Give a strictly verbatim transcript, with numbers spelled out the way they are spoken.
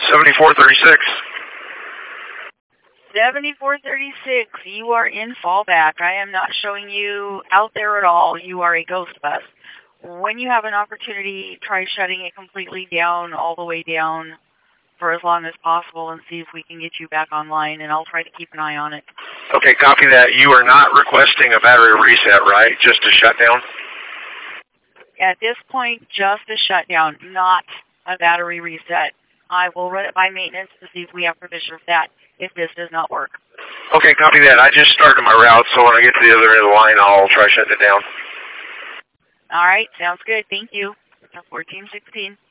seventy-four thirty-six. seventy-four thirty-six, you are in fallback. I am not showing you out there at all. You are a ghost bus. When you have an opportunity, try shutting it completely down, all the way down, for as long as possible, and see if we can get you back online, and I'll try to keep an eye on it. Okay, copy that. You are not requesting a battery reset, right? Just a shutdown? At this point, just a shutdown, not a battery reset. I will run it by maintenance to see if we have provision for that, if this does not work. Okay, copy that. I just started my route, so when I get to the other end of the line, I'll try shutting it down. All right, sounds good. Thank you. fourteen sixteen.